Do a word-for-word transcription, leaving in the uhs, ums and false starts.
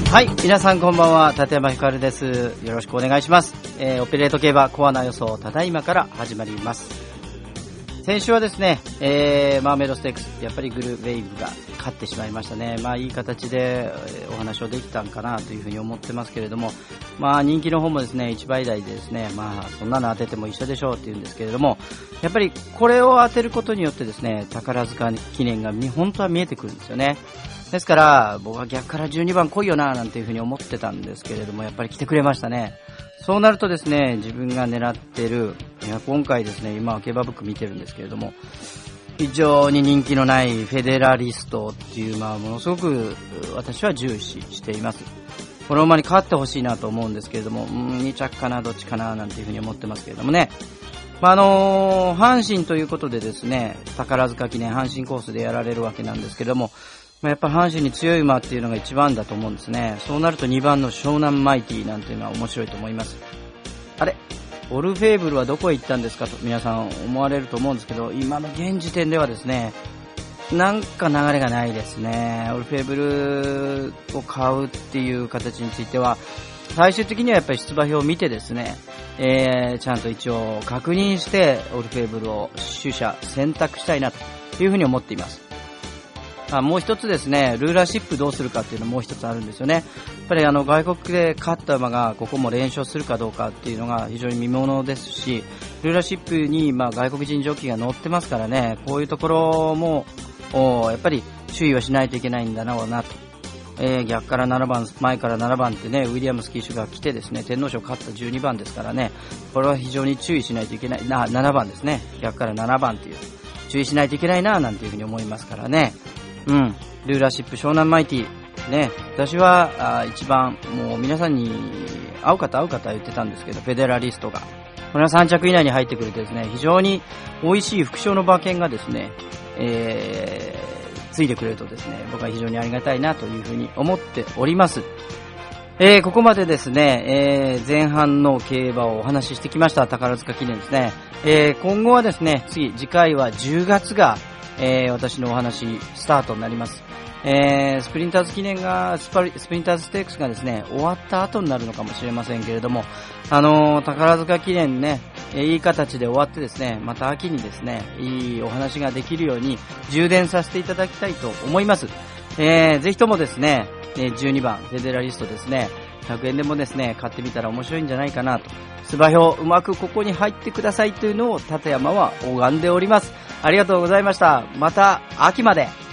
はい、皆さんこんばんは、立山ひかるです。よろしくお願いします。えー、オペレート競馬コアな予想、ただいまから始まります。先週はですね、えー、マーメイドステークス、やっぱりグルーウェイブが勝ってしまいましたね。まあいい形でお話をできたんかなというふうに思ってますけれども、まあ人気の方もですね、いちばい台でですね、まあそんなの当てても一緒でしょうっていうんですけれども、やっぱりこれを当てることによってですね、宝塚記念が本当は見えてくるんですよね。ですから僕は逆からじゅうにばん来いよななんていうふうに思ってたんですけれども、やっぱり来てくれましたね。そうなるとですね、自分が狙ってる、いや今回ですね、今は競馬ブック見てるんですけれども、非常に人気のないフェデラリストっていう馬はものすごく私は重視しています。この馬に勝ってほしいなと思うんですけれども、うーんに着かなどっちかななんていうふうに思ってますけれどもね。まあ、あのー、阪神ということでですね、宝塚記念阪神コースでやられるわけなんですけれども、まあ、やっぱ阪神に強い馬っていうのが一番だと思うんですね。そうなるとにばんの湘南マイティなんていうのは面白いと思います。あれオルフェーブルはどこへ行ったんですかと皆さん思われると思うんですけど、今の現時点ではですね、なんか流れがないですね。オルフェーブルを買うっていう形については、最終的にはやっぱり出馬表を見てですね、えー、ちゃんと一応確認してオルフェーブルを取捨選択したいなというふうに思っています。あもう一つですね、ルーラーシップどうするかっていうのもう一つあるんですよね。やっぱりあの外国で勝った馬がここも連勝するかどうかっていうのが非常に見ものですし、ルーラーシップにまあ外国人ジョッキーが乗ってますからね、こういうところもやっぱり注意はしないといけないんだななと。えー、逆からななばん、前からななばんってね、ウィリアムス騎手が来てですね、天皇賞勝ったじゅうにばんですからね、これは非常に注意しないといけないな、ななばんですね、逆からななばんっていう注意しないといけないななんていうふうに思いますからね。うん、ルーラーシップ湘南マイティね、私はあ一番もう皆さんに合う方合う方言ってたんですけど、フェデラリストがこれはさん着以内に入ってくれてですね、非常に美味しい副賞の馬券がですね、えー、ついてくれるとですね、僕は非常にありがたいなというふうに思っております。えー、ここまでですね、えー、前半の競馬をお話ししてきました宝塚記念ですね。えー、今後はですね、次次回はじゅうがつがえー、私のお話スタートになります。えー、スプリンターズ記念がスパリスプリンターズステークスがですね終わった後になるのかもしれませんけれども、あのー、宝塚記念ね、えー、いい形で終わってですね、また秋にですねいいお話ができるように充電させていただきたいと思います。えー、ぜひともですねじゅうにばんフェデラリストですね、ひゃくえんでもですね買ってみたら面白いんじゃないかなと、出馬表うまくここに入ってくださいというのを立山は拝んでおります。ありがとうございました。また秋まで。